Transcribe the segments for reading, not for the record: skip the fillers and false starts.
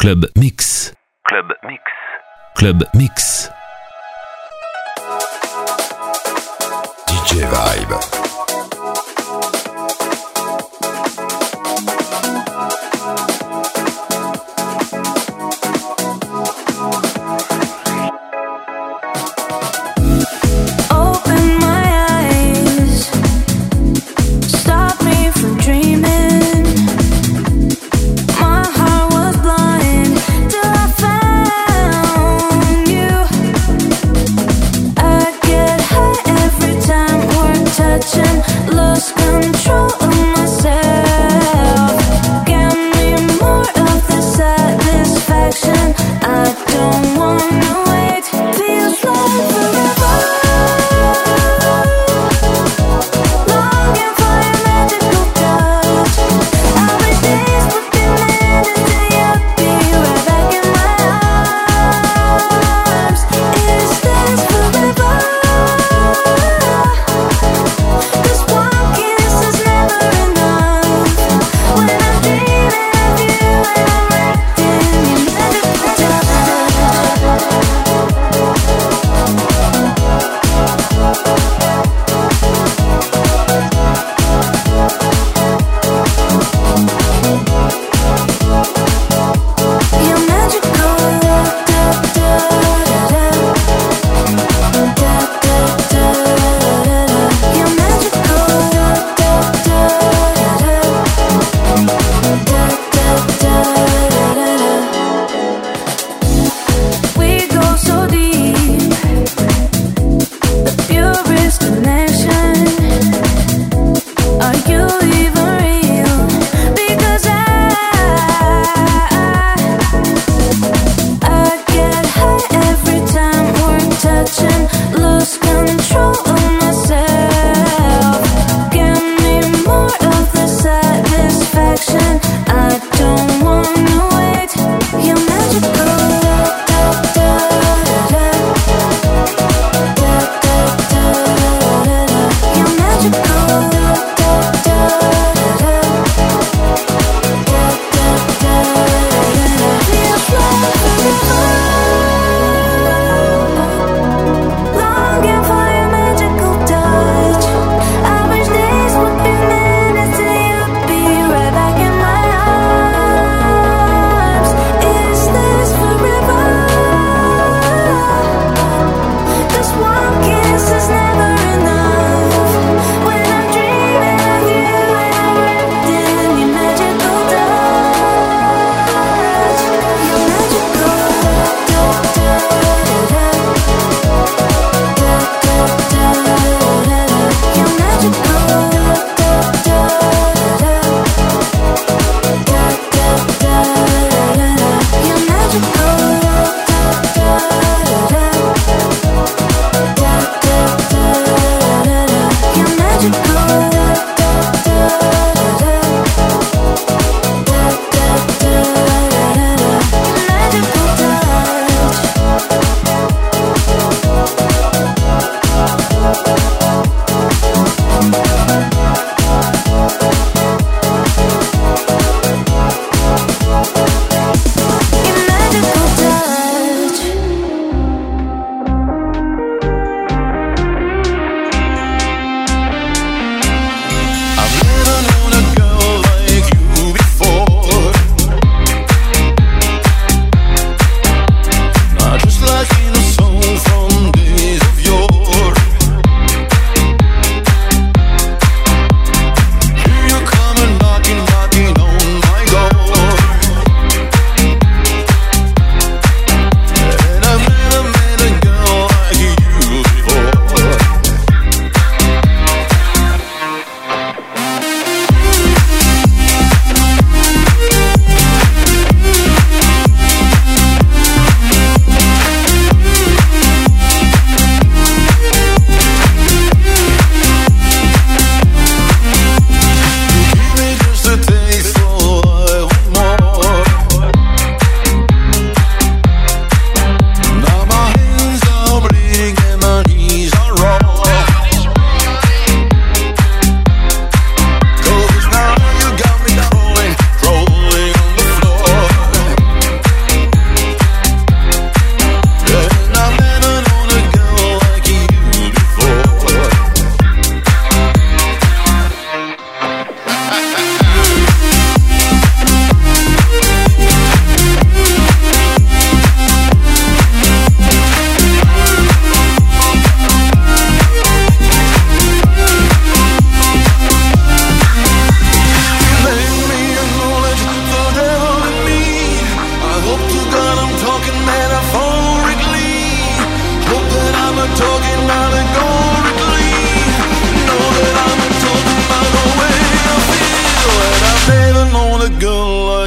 Club Mix. Club Mix. Club Mix. DJ Vibe. Touch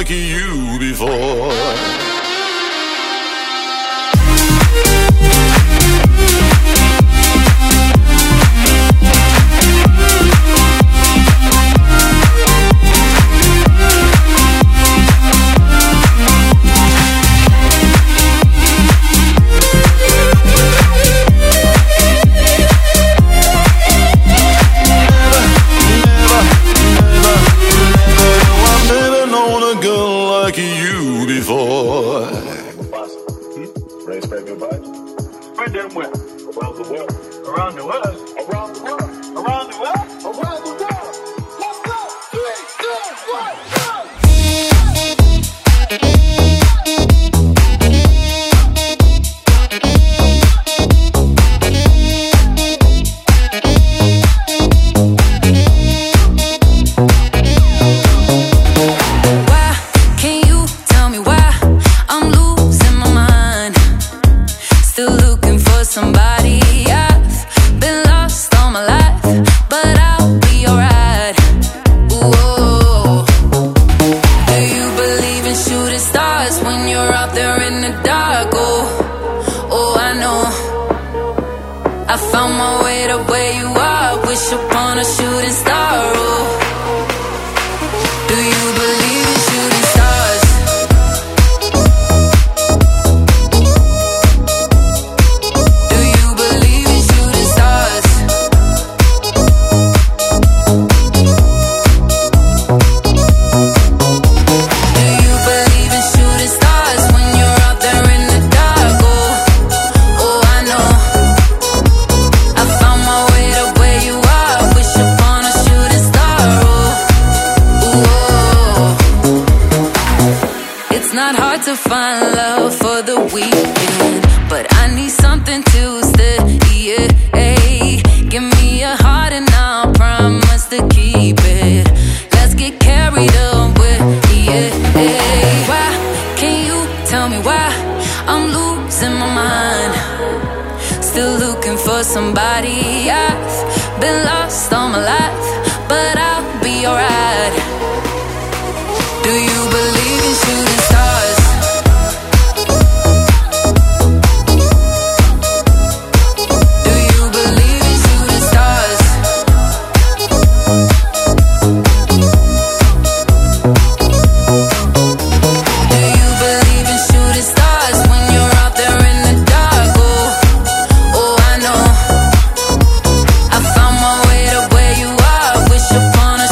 like you before. Upon a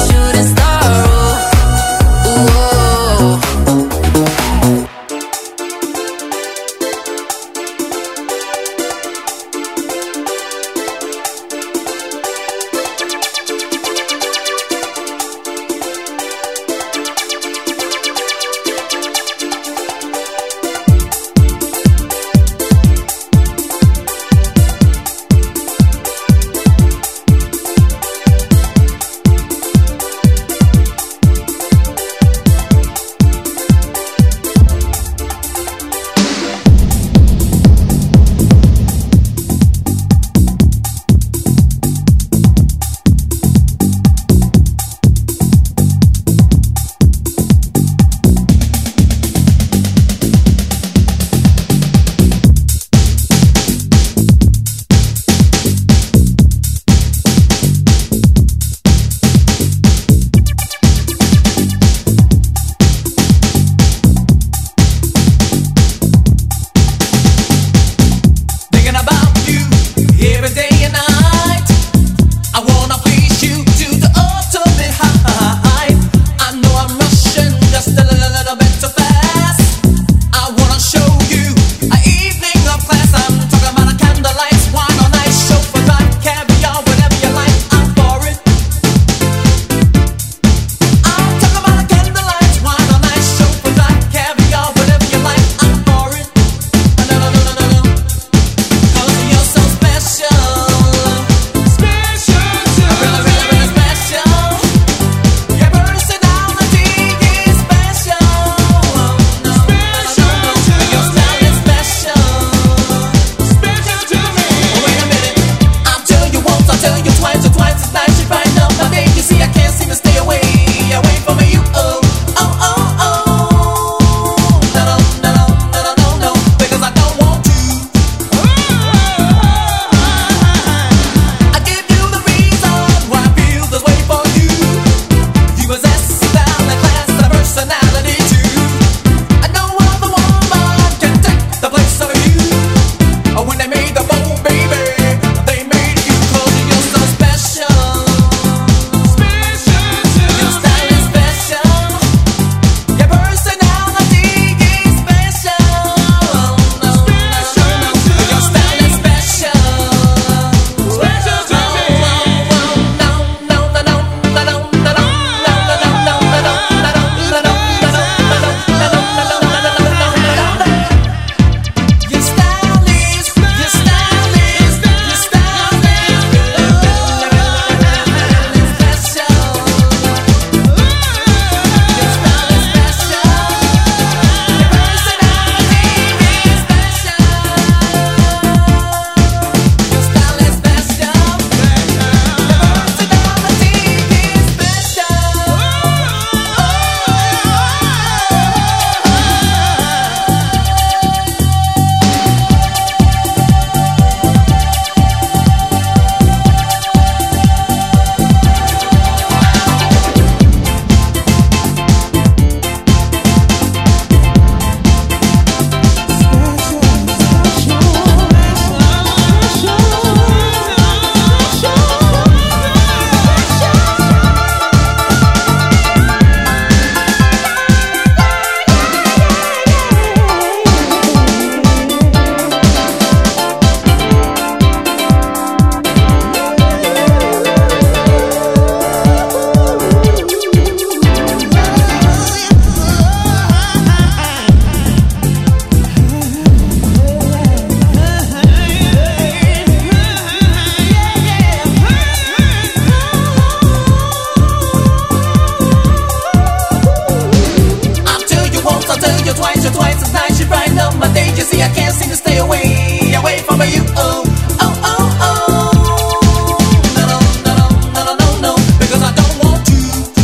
see, I can't seem to stay away from you. Oh, oh, oh, oh. No, no, no, no, no, no, no, because I don't want to.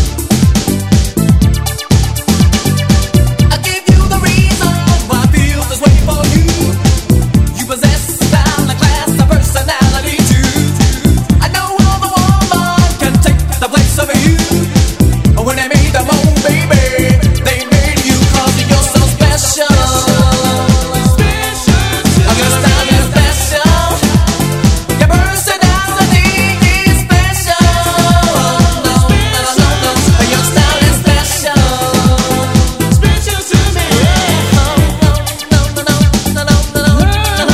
I give you the reason why I feel this way for you. You possess style, a class, a personality too. I know all the woman can take the place of you. When they made the mold, baby, they made you 'cause you're so special. Your style is special. Your personality is special. No, no, no, no, no. Your style is special. Special to me. No, no, no, no, no, no, no, no,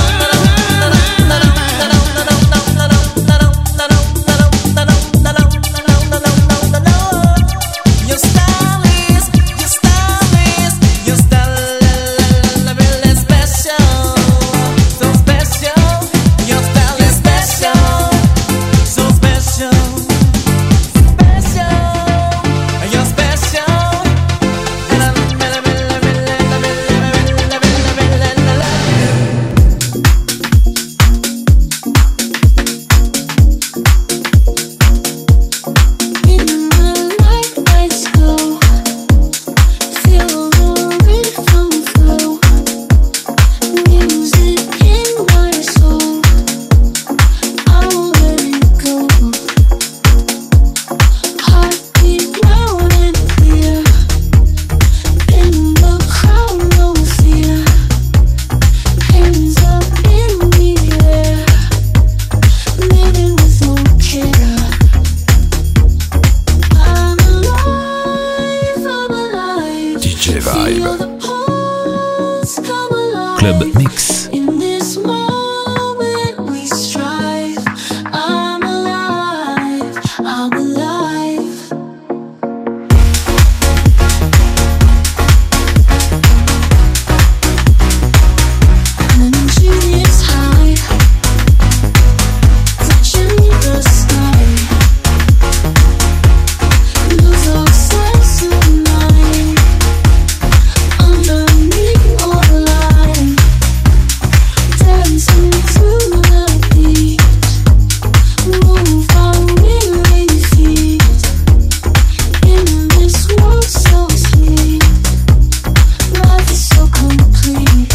your style is really special. So special. Your style is special. So special. Special. You're special. And I'm In my life, let's go. Feel the rhythm flow. Music in my soul. I'll let it go. Heartbeat loud and clear. In the crowd, no fear. Hands up in the air. Living with no care. I'm alive, I'm alive. DJ Feel Vibe. the pulse come alive. Club Mix. In this moment we strive. I'm alive, I'm alive. Energy is high, touching the sky. Lose our sense of mind. Underneath all the line, dancing to the beat. Move our weary feet. In this world so sweet, life is so complete.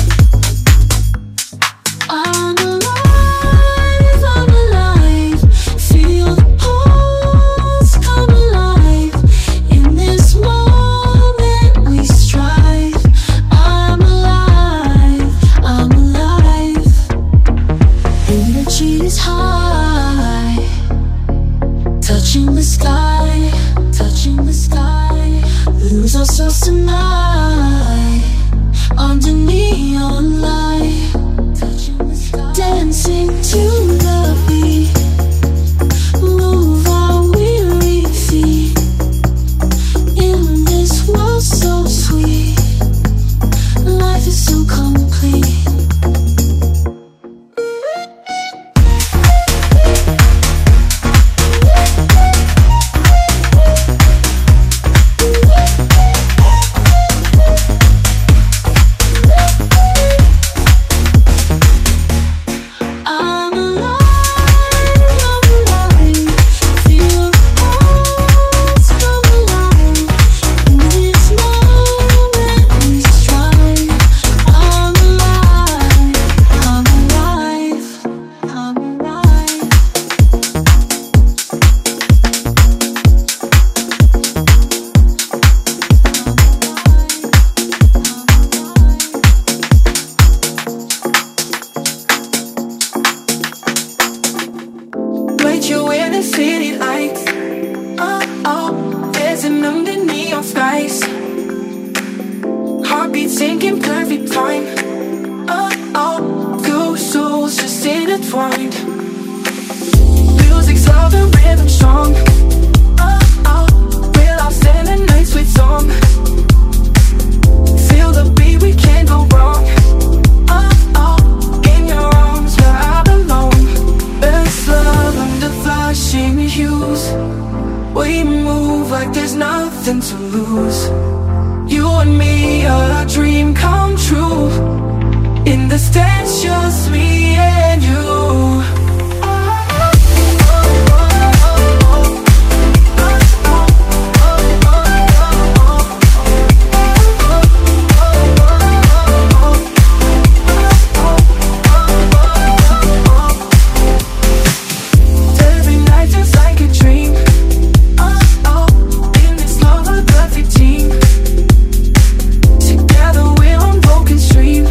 I'm alive, I'm alive. Feel the pulse come alive. In this moment we strive. I'm alive, I'm alive. Energy is high, touching the sky, touching the sky. Lose ourselves tonight under neon light. Dancing to the beat. Move our weary feet. In this world so sweet, life is so complete. I'm alive, I'm alive. Feel the pulse come alive. In this moment we strive. I'm alive, I'm alive, I'm alive. Wait you in the city lights. Oh, oh, dancing under neon skies. Heartbeat sinking, perfect time. Oh, oh, two souls just intertwined. Music's loud and rhythm strong. Oh, oh, we're lost in a nice sweet song. Feel the beat, we can't go wrong. Oh, oh, in your arms where I belong. Best love under flashing hues. We move like there's nothing to lose. You and me, a dream come true. In distance, just me and you. Every night just like a dream. In this love a perfect team. Together we're on broken stream.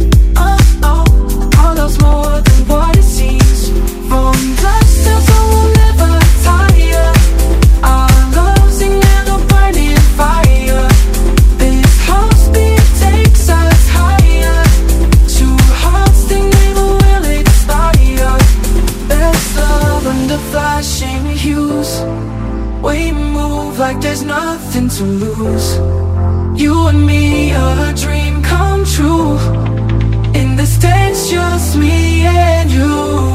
All love's more than what it seems. From dusk till dawn we'll never tire. Our love's another burning fire. This heart speed takes us higher. Two hearts they never will expire. There's love under flashing hues. We move like there's nothing to lose. You and me, a dream come true. In this dance, just me and you.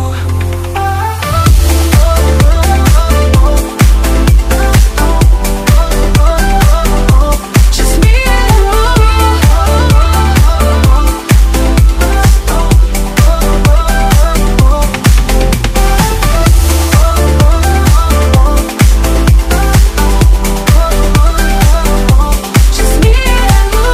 Just me and you. Just me and you.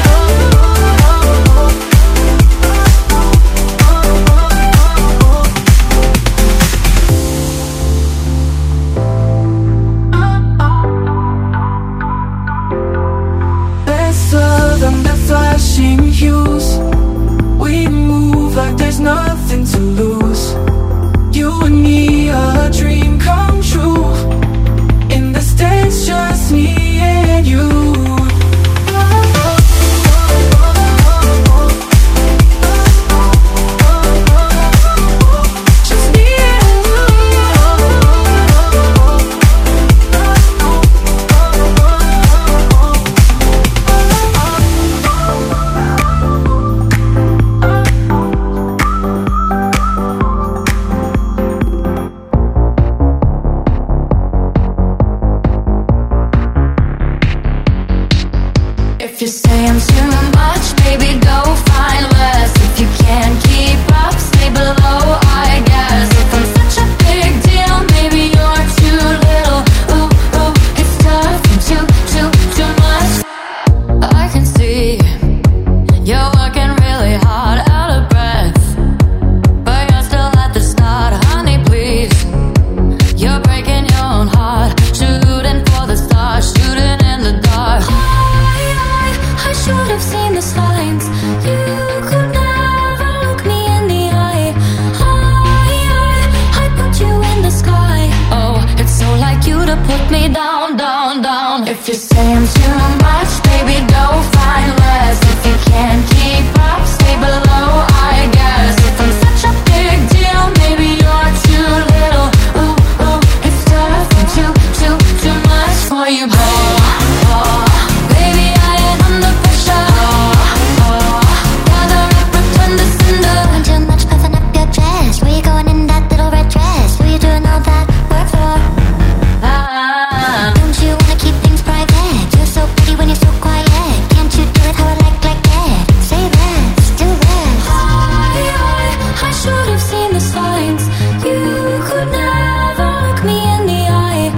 There's love under flashing hues. We move like there's nothing to lose. You and me, a dream come true. In this dance, just me and you. Just me and you. If you say I'm too much, baby, go find less. If you can't keep up, stay below, I guess. If I'm such a big deal, maybe you're too little. Ooh, ooh, it's tough and too much. I can see you're working really hard, out of breath, but you're still at the start, honey, please. You're breaking your own heart, shooting for the stars, shooting in the dark. I should have seen the signs. You could never look me in the eye. I put you in the sky. Oh, it's so like you to put me down, down, down. If you say I'm too much, baby, go find less. If you can't keep up, stay below, I guess. If I'm such a big deal, maybe you're too little. Ooh, ooh, it's tough and too much for you, babe. Baby, I ain't under pressure. Gather up, pretend to cinder. Doing too much, puffing up your chest. Where you going in that little red dress? Who you doing all that work for? Don't you wanna keep things private? You're so pretty when you're so quiet. Can't you do it how I like that? Say this, do this. I should have seen the signs. You could never look me in the eye.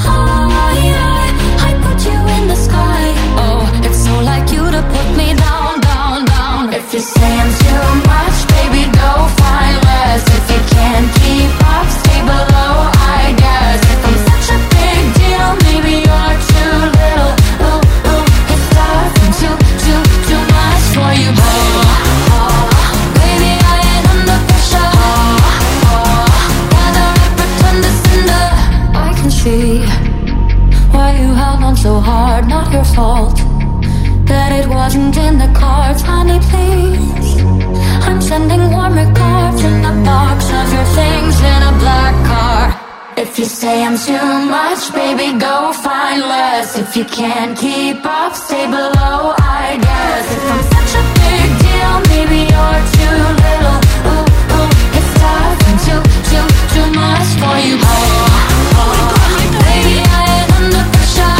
I put you in the sky. Oh, it's so like you to put me down, down, down. If you say I'm too much, baby, go find less. If you can't keep up, stay below, I guess. If I'm such a big deal, maybe you're too little. Ooh, it's tough and too much for you, babe. Baby, I ain't under pressure. Gather up, pretend to cinder. I can see why you held on so hard, not your fault. That it wasn't in the cards, honey, please. I'm sending warm regards in the box of your things in a black car. If you say I'm too much, baby, go find less. If you can't keep up, stay below, I guess. If I'm such a big deal, maybe you're too little. Ooh, it's tough and too much for you, babe. Baby, I ain't under pressure.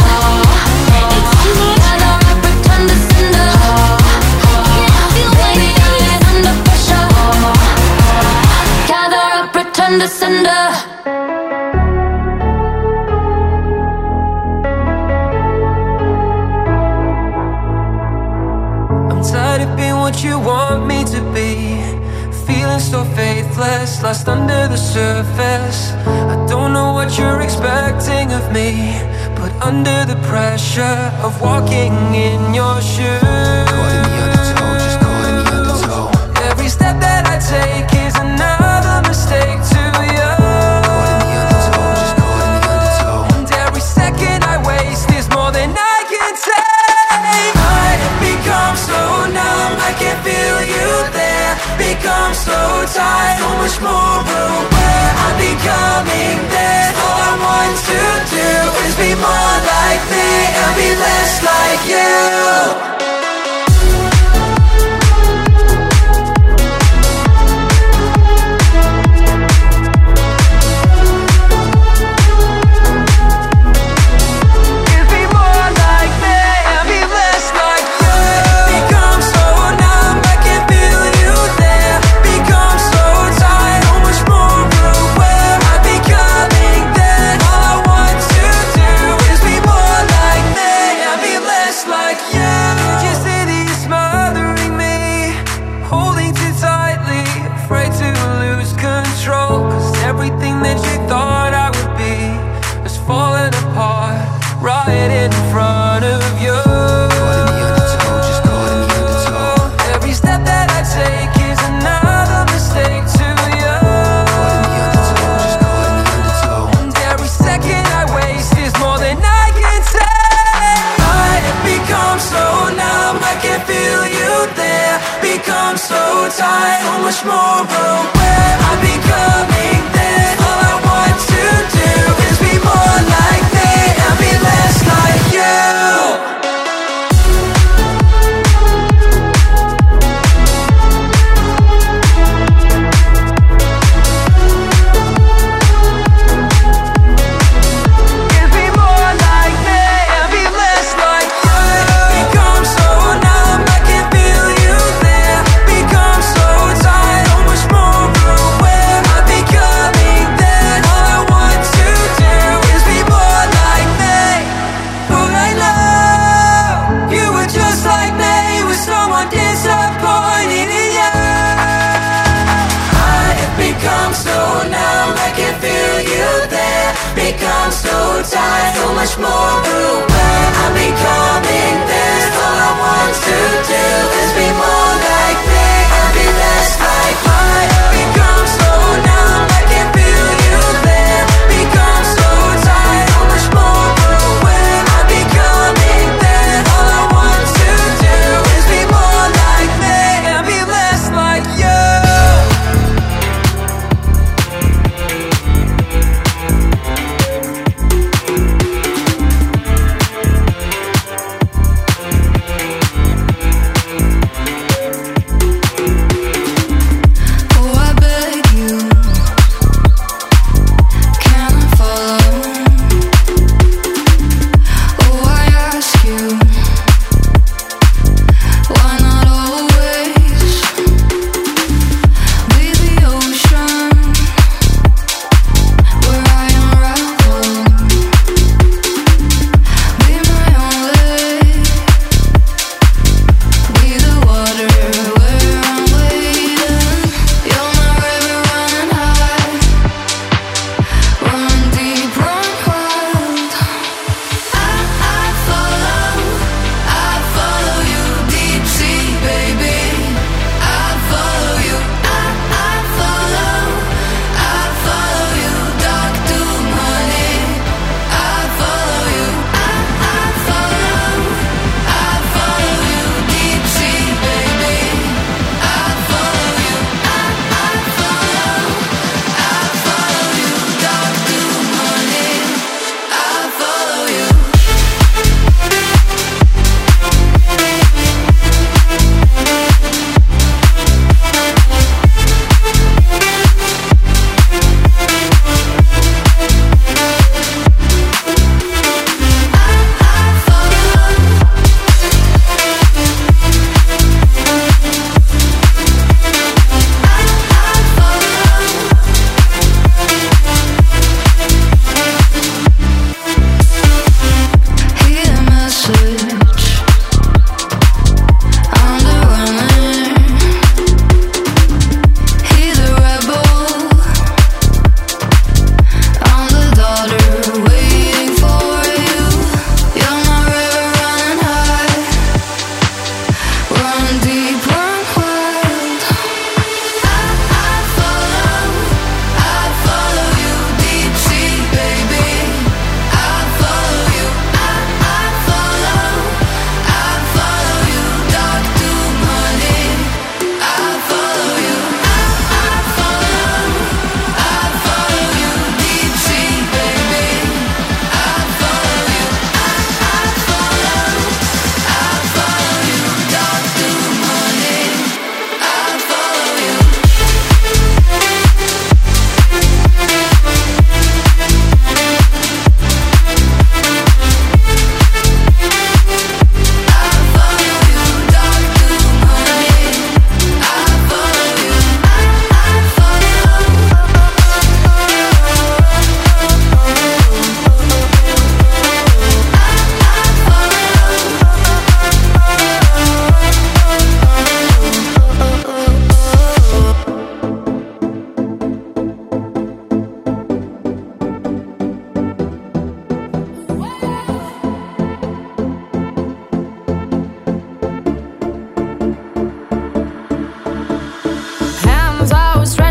Gather up, pretend to cinder. Baby, I ain't under pressure. condescender. I'm tired of being what you want me to be, feeling so faithless, lost under the surface. I don't know what you're expecting of me, but under the pressure of walking in your shoes, caught in the undertow, just caught in the undertow. Every step that I take is another mistake to you, caught in the undertow, just caught in the undertow. And every second I waste is more than I can take. I have become so numb, I can't feel you there. Become so tired, so much more room where I'm becoming there. All I want to do is be more like me and be less like you. So tired, so much more room where I'm becoming there. All I want to do is be more like me and be less like you. So tired, so much more room where I'm becoming there. All I want to do is be more like me and be less like mine. Become so numb, I can't feel you there. Become so tired, so much more room where I'm becoming there. All I want to do is be more like me and be less like you.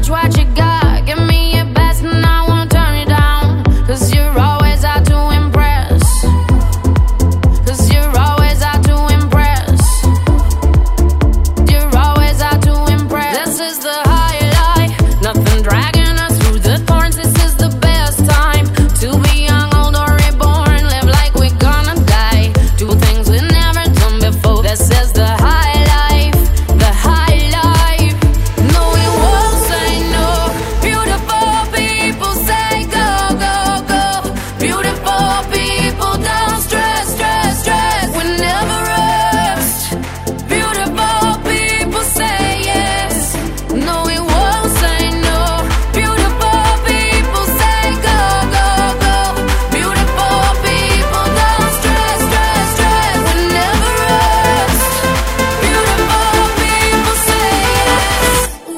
stretch what you got. Give me your best and I won't turn it down. 'Cause you're always out to impress. 'Cause you're always out to impress. You're always out to impress. This is the highlight. Nothing dragging us through the thorns. This is the best time to be young, old or reborn. Live like we're gonna die. Do things we've never done before. This is the high life. The high life. No, we won't say no. Beautiful people say go, go, go. Beautiful people don't stress, stress, stress. We never rest. Beautiful people say yes. No, we won't say no. Beautiful people say go, go, go. Beautiful people don't stress, stress, stress. We never rest. Beautiful people say yes.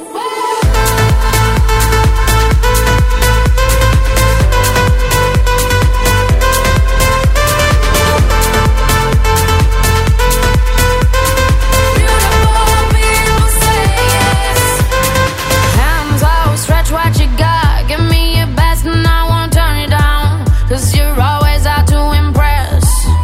Beautiful people say yes. Hands out, stretch what you got. Give me your best and I won't turn it down. 'Cause you're always out to impress.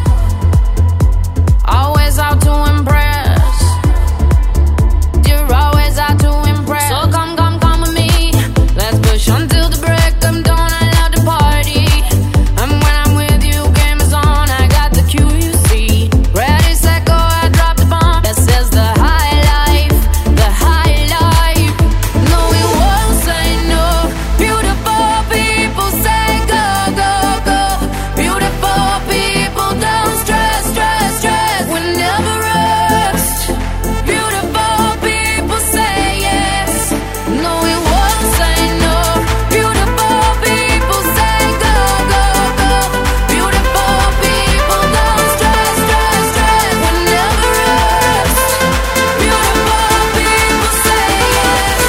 Always out to impress. You're always out to impress. So come, come, come with me. Let's push until the break of dawn. I love the party. And when I'm with you, game is on. I got the cue, you see. Ready, set, go, I drop the bomb. This is the high life. The high life. No, we won't say no. Beautiful people say go, go, go. Beautiful people don't stress, stress, stress. We never rest. Beautiful people say yes. No, we won't say no. Beautiful people say go, go, go. Beautiful people don't stress, stress, stress. We never rest. Beautiful people say yes.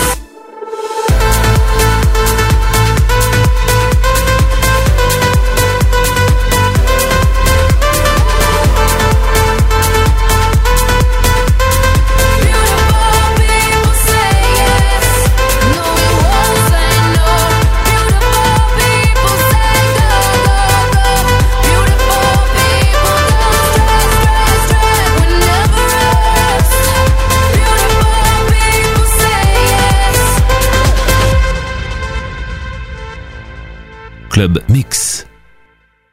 Beautiful people say yes. No, we won't say no. Beautiful people say go, go, go. Beautiful people don't stress, stress, stress. We never rest. Beautiful people say yes. Club Mix.